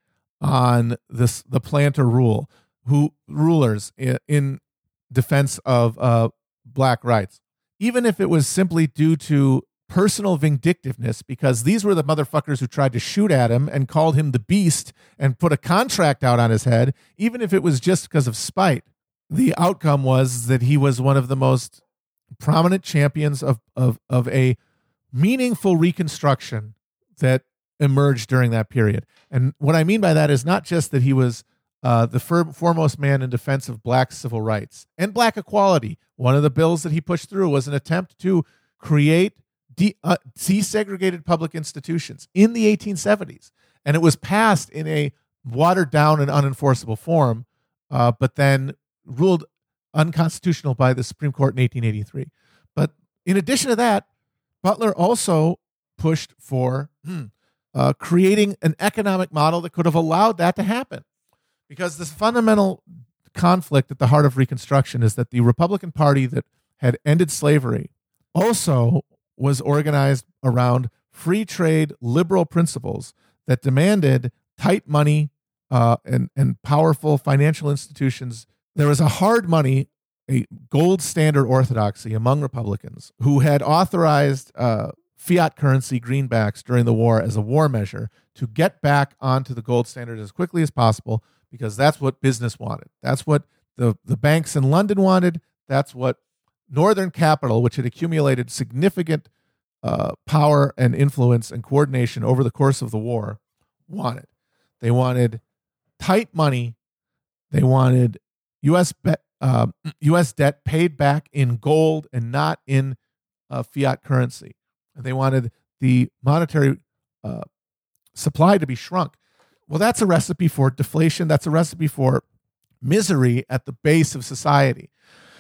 on this the planter rule, who rulers in, in defense of uh, black rights, even if it was simply due to personal vindictiveness, because these were the motherfuckers who tried to shoot at him and called him the beast and put a contract out on his head. Even if it was just because of spite, the outcome was that he was one of the most prominent champions of of of a meaningful Reconstruction that emerged during that period. And what I mean by that is not just that he was uh, the fir- foremost man in defense of black civil rights and black equality. One of the bills that he pushed through was an attempt to create de- uh, desegregated public institutions in the eighteen seventies. And it was passed in a watered down and unenforceable form, uh, but then ruled unconstitutional by the Supreme Court in eighteen eighty-three. But in addition to that, Butler also pushed for hmm, uh, creating an economic model that could have allowed that to happen. Because this fundamental conflict at the heart of Reconstruction is that the Republican Party that had ended slavery also was organized around free trade liberal principles that demanded tight money uh, and, and powerful financial institutions. There was a hard money, a gold standard orthodoxy among Republicans who had authorized uh, fiat currency greenbacks during the war as a war measure to get back onto the gold standard as quickly as possible, because that's what business wanted. That's what the, the banks in London wanted. That's what Northern capital, which had accumulated significant uh, power and influence and coordination over the course of the war, wanted. They wanted tight money. They wanted U S be- uh, U S debt paid back in gold and not in uh, fiat currency. And they wanted the monetary uh, supply to be shrunk. Well, that's a recipe for deflation. That's a recipe for misery at the base of society.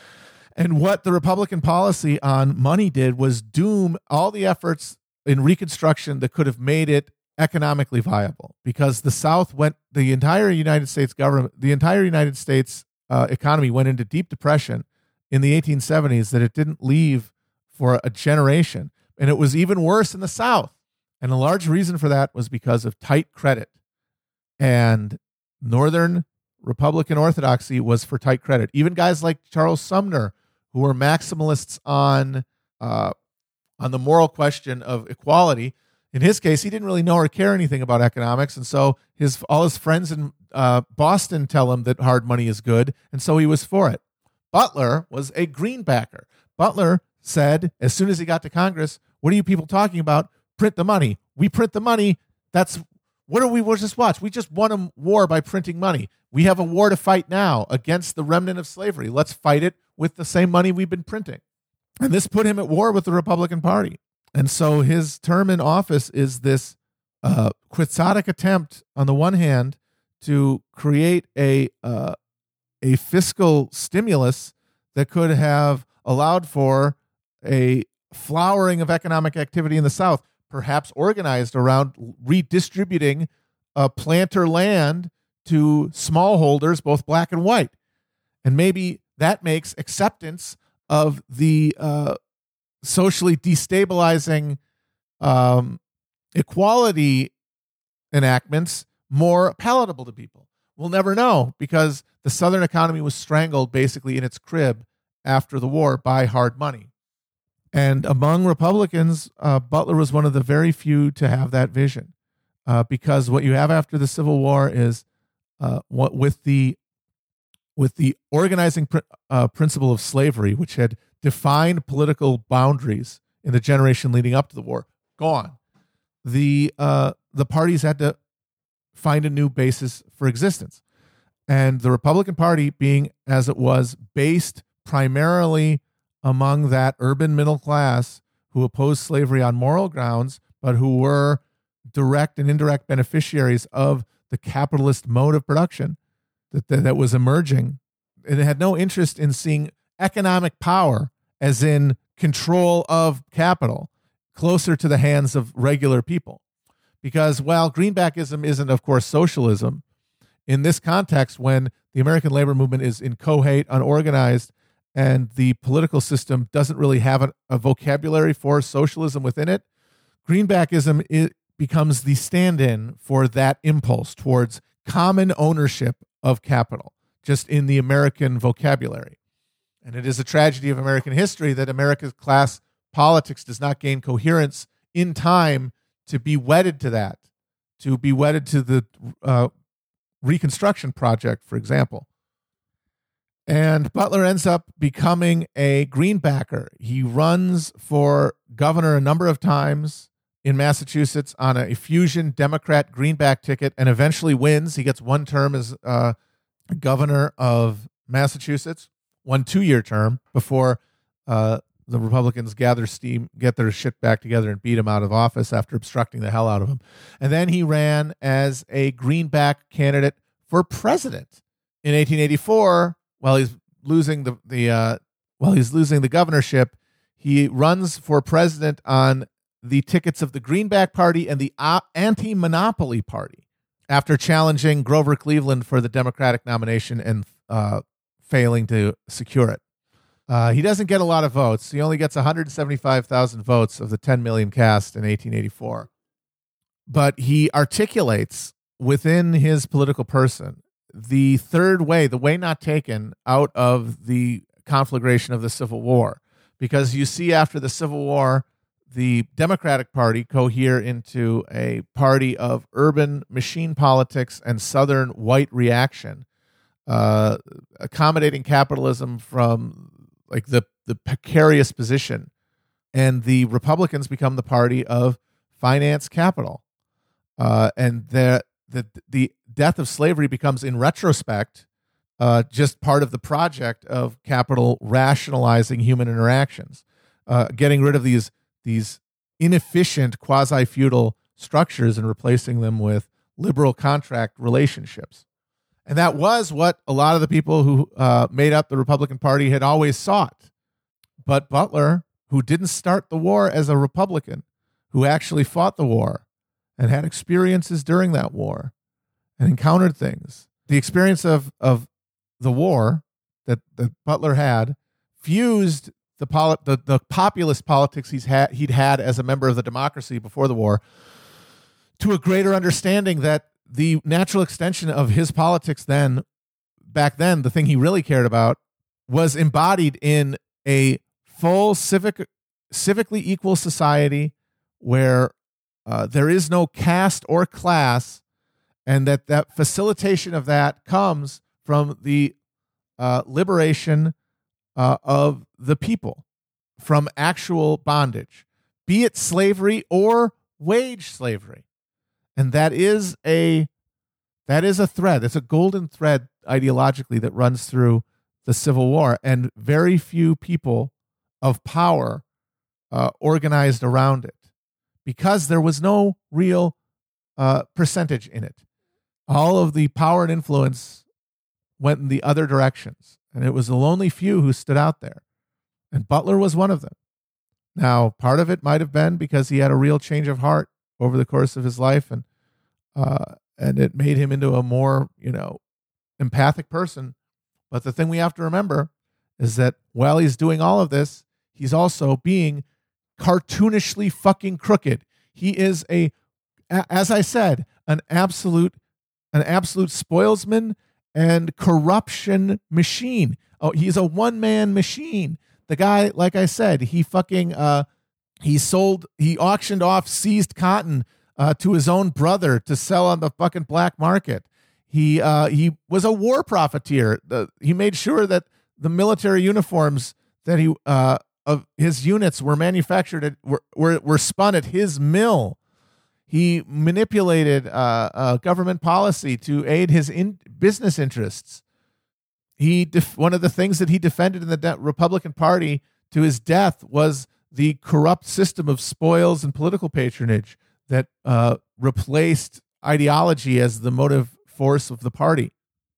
And what the Republican policy on money did was doom all the efforts in Reconstruction that could have made it economically viable, because the South went, the entire United States government, the entire United States uh, economy went into deep depression in the eighteen seventies that it didn't leave for a generation. And it was even worse in the South. And a large reason for that was because of tight credit. And Northern Republican orthodoxy was for tight credit. Even guys like Charles Sumner, who were maximalists on uh, on the moral question of equality. In his case, he didn't really know or care anything about economics, and so his all his friends in uh, Boston tell him that hard money is good, and so he was for it. Butler was a greenbacker. Butler said, as soon as he got to Congress, "What are you people talking about? Print the money. We print the money. That's What do we we'll just watch? We just won a war by printing money. We have a war to fight now against the remnant of slavery. Let's fight it with the same money we've been printing. And this put him at war with the Republican Party. And so his term in office is this uh, quixotic attempt, on the one hand, to create a uh, a fiscal stimulus that could have allowed for a flowering of economic activity in the South, perhaps organized around redistributing uh, planter land to smallholders, both black and white. And maybe that makes acceptance of the uh, socially destabilizing um, equality enactments more palatable to people. We'll never know, because the Southern economy was strangled basically in its crib after the war by hard money. And among Republicans, uh, Butler was one of the very few to have that vision, uh, because what you have after the Civil War is uh, what with the with the organizing pr- uh, principle of slavery, which had defined political boundaries in the generation leading up to the war, gone. The uh, the parties had to find a new basis for existence. And the Republican Party, being as it was, based primarily among that urban middle class who opposed slavery on moral grounds, but who were direct and indirect beneficiaries of the capitalist mode of production that, that, that was emerging. And it had no interest in seeing economic power, as in control of capital, closer to the hands of regular people. Because while greenbackism isn't, of course, socialism, in this context, when the American labor movement is inchoate, unorganized, and the political system doesn't really have a, a vocabulary for socialism within it, greenbackism it becomes the stand-in for that impulse towards common ownership of capital, just in the American vocabulary. And it is a tragedy of American history that America's class politics does not gain coherence in time to be wedded to that, to be wedded to the uh, Reconstruction Project, for example. And Butler ends up becoming a greenbacker. He runs for governor a number of times in Massachusetts on a fusion Democrat greenback ticket, and eventually wins. He gets one term as uh, governor of Massachusetts, one two-year term before uh, the Republicans gather steam, get their shit back together, and beat him out of office after obstructing the hell out of him. And then he ran as a greenback candidate for president in eighteen eighty-four. While he's losing the the uh, while he's losing the governorship, he runs for president on the tickets of the Greenback Party and the uh, Anti-Monopoly Party, after challenging Grover Cleveland for the Democratic nomination and uh, failing to secure it. Uh, he doesn't get a lot of votes. He only gets one hundred seventy-five thousand votes of the ten million cast in eighteen eighty-four. But he articulates within his political person the third way, the way not taken out of the conflagration of the Civil War. Because you see after the Civil War, the Democratic Party cohere into a party of urban machine politics and Southern white reaction, uh, accommodating capitalism from like the, the precarious position. And the Republicans become the party of finance capital. Uh, and the, the, the death of slavery becomes, in retrospect, uh, just part of the project of capital rationalizing human interactions, uh, getting rid of these these inefficient quasi-feudal structures and replacing them with liberal contract relationships. And that was what a lot of the people who uh, made up the Republican Party had always sought. But Butler, who didn't start the war as a Republican, who actually fought the war and had experiences during that war and encountered things, the experience of, of the war that, that Butler had fused the, poli- the the populist politics he's had he'd had as a member of the democracy before the war to a greater understanding that the natural extension of his politics then, back then, the thing he really cared about, was embodied in a full civic civically equal society where uh, there is no caste or class, and that that facilitation of that comes from the uh, liberation Uh, of the people from actual bondage, be it slavery or wage slavery. And that is a that is a thread. It's a golden thread ideologically that runs through the Civil War, and very few people of power uh, organized around it because there was no real uh, percentage in it. All of the power and influence went in the other directions, and it was the lonely few who stood out there. And Butler was one of them. Now, part of it might have been because he had a real change of heart over the course of his life, and uh, and it made him into a more, you know, empathic person. But the thing we have to remember is that while he's doing all of this, he's also being cartoonishly fucking crooked. He is a, as I said, an absolute, an absolute spoilsman and corruption machine. Oh, he's a one-man machine. The guy, like I said, he fucking, uh, he sold, he auctioned off seized cotton uh, to his own brother to sell on the fucking black market. He uh, he was a war profiteer. The, he made sure that the military uniforms that he uh, of his units were manufactured at, were, were were spun at his mill. He manipulated uh, uh, government policy to aid his in business interests. He def- one of the things that he defended in the de- Republican Party to his death was the corrupt system of spoils and political patronage that uh, replaced ideology as the motive force of the party.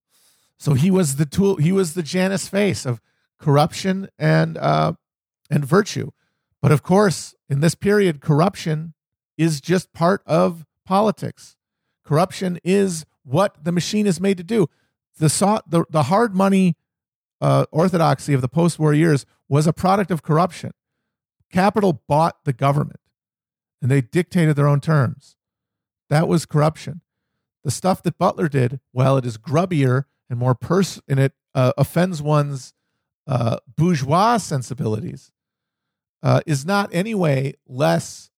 So he was the tool. He was the Janus face of corruption and uh, and virtue. But of course, in this period, corruption is just part of politics. Corruption is what the machine is made to do. The the, the hard money uh, orthodoxy of the post-war years was a product of corruption. Capital bought the government, and they dictated their own terms. That was corruption. The stuff that Butler did, while it is grubbier and more pers- and it uh, offends one's uh, bourgeois sensibilities, uh, is not anyway less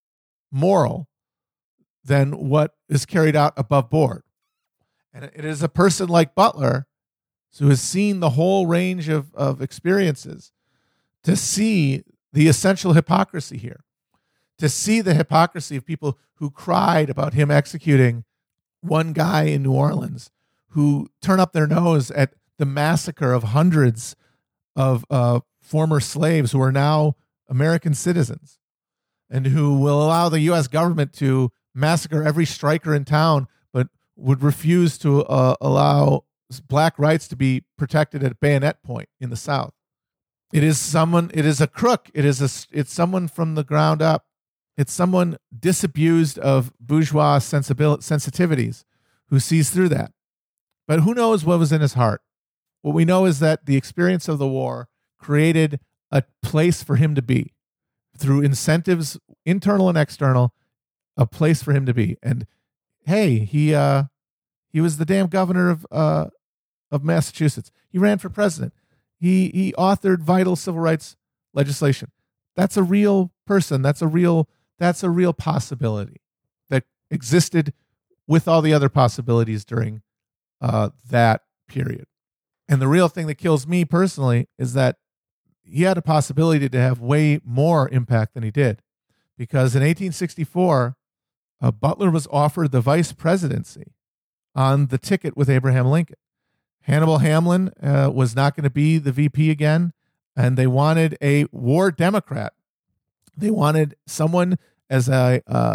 moral than what is carried out above board. And it is a person like Butler, who has seen the whole range of, of experiences, to see the essential hypocrisy here, to see the hypocrisy of people who cried about him executing one guy in New Orleans, who turn up their nose at the massacre of hundreds of uh, former slaves who are now American citizens, and who will allow the U S government to massacre every striker in town, but would refuse to uh, allow black rights to be protected at bayonet point in the South. It is someone, it is a crook. It is a, it's someone from the ground up. It's someone disabused of bourgeois sensibil- sensitivities who sees through that. But who knows what was in his heart? What we know is that the experience of the war created a place for him to be, through incentives, internal and external, a place for him to be. And hey, he uh, he was the damn governor of uh, of Massachusetts. He ran for president. He he authored vital civil rights legislation. That's a real person. That's a real that's a real possibility that existed with all the other possibilities during uh, that period. And the real thing that kills me personally is that he had a possibility to have way more impact than he did, because in eighteen sixty-four, uh, Butler was offered the vice presidency on the ticket with Abraham Lincoln. Hannibal Hamlin uh, was not going to be the V P again, and they wanted a war Democrat. They wanted someone as a uh,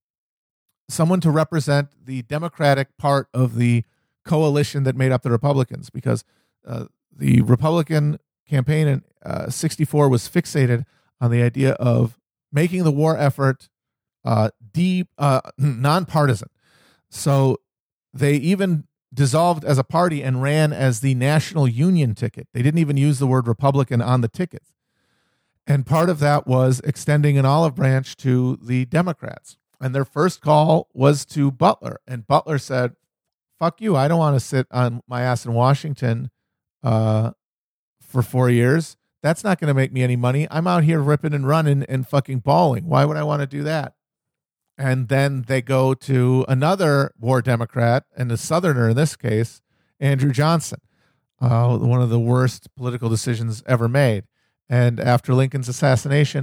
someone to represent the Democratic part of the coalition that made up the Republicans, because uh, the Republican campaign in uh, sixty-four was fixated on the idea of making the war effort uh, deep, uh, nonpartisan. So they even dissolved as a party and ran as the National Union ticket. They didn't even use the word Republican on the ticket. And part of that was extending an olive branch to the Democrats. And their first call was to Butler. And Butler said, fuck you, I don't want to sit on my ass in Washington uh, for four years. That's not going to make me any money. I'm out here ripping and running and fucking bawling. Why would I want to do that? And then they go to another war Democrat, and the Southerner in this case, Andrew Johnson, uh, one of the worst political decisions ever made. And after Lincoln's assassination,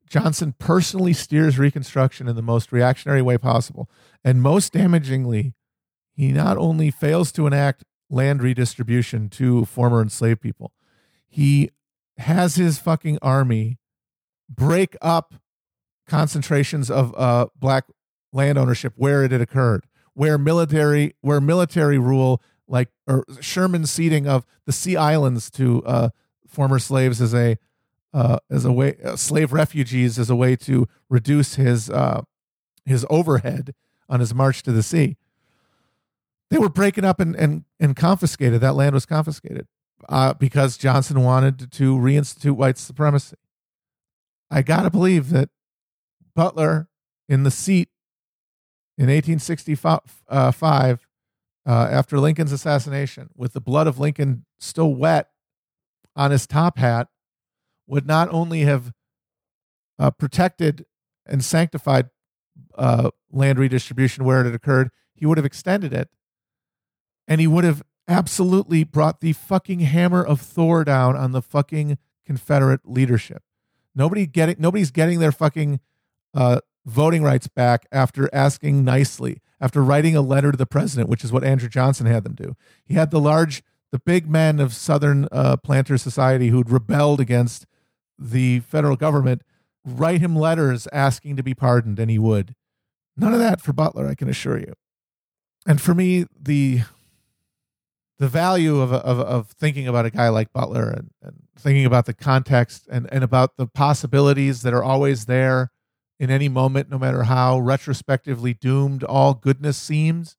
Johnson personally steers Reconstruction in the most reactionary way possible. And most damagingly, he not only fails to enact land redistribution to former enslaved people, he has his fucking army break up concentrations of uh, black land ownership where it had occurred, where military where military rule, like or Sherman's ceding of the Sea Islands to uh, former slaves as a uh, as a way uh, slave refugees as a way to reduce his uh, his overhead on his march to the sea. They were breaking up and and, and confiscated. That land was confiscated uh, because Johnson wanted to reinstitute white supremacy. I gotta believe that Butler in the seat in eighteen sixty-five, uh, uh, after Lincoln's assassination, with the blood of Lincoln still wet on his top hat, would not only have uh, protected and sanctified uh, land redistribution where it had occurred, he would have extended it, and he would have absolutely brought the fucking hammer of Thor down on the fucking Confederate leadership. Nobody getting, nobody's getting their fucking uh, voting rights back after asking nicely, after writing a letter to the president, which is what Andrew Johnson had them do. He had the large, the big men of Southern uh, planter society who'd rebelled against the federal government write him letters asking to be pardoned, and he would. None of that for Butler, I can assure you. And for me, the the value of of, of thinking about a guy like Butler and, and thinking about the context and, and about the possibilities that are always there in any moment, no matter how retrospectively doomed all goodness seems,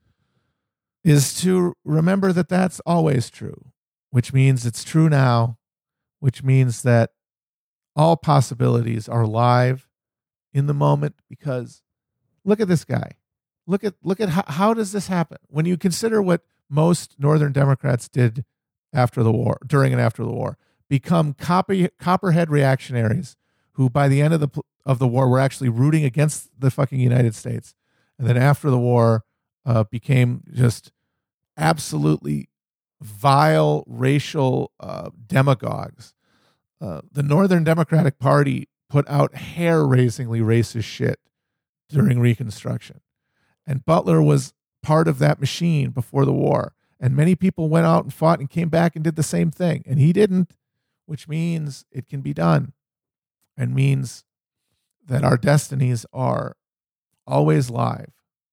is to remember that that's always true, which means it's true now, which means that all possibilities are live in the moment. Because look at this guy. Look at look at how, how does this happen? When you consider what most Northern Democrats did after the war, during and after the war, become copy, copperhead reactionaries who by the end of the of the war were actually rooting against the fucking United States. And then after the war uh, became just absolutely vile racial uh, demagogues. Uh, the Northern Democratic Party put out hair-raisingly racist shit during Reconstruction. And Butler was part of that machine before the war. And many people went out and fought and came back and did the same thing. And he didn't, which means it can be done. And means that our destinies are always live.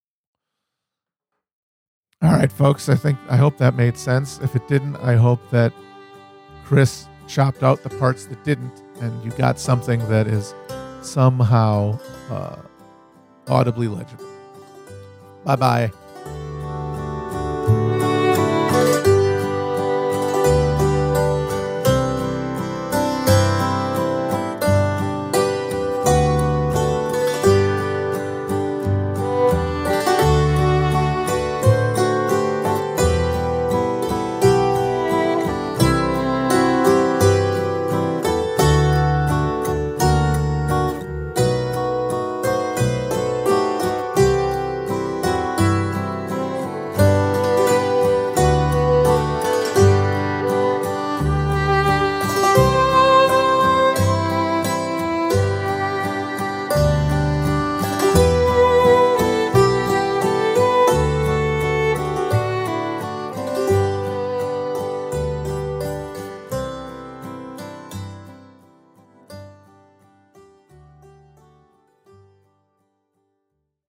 All right, folks, I think, I hope that made sense. If it didn't, I hope that Chris chopped out the parts that didn't, and you got something that is somehow uh, audibly legible. Bye-bye.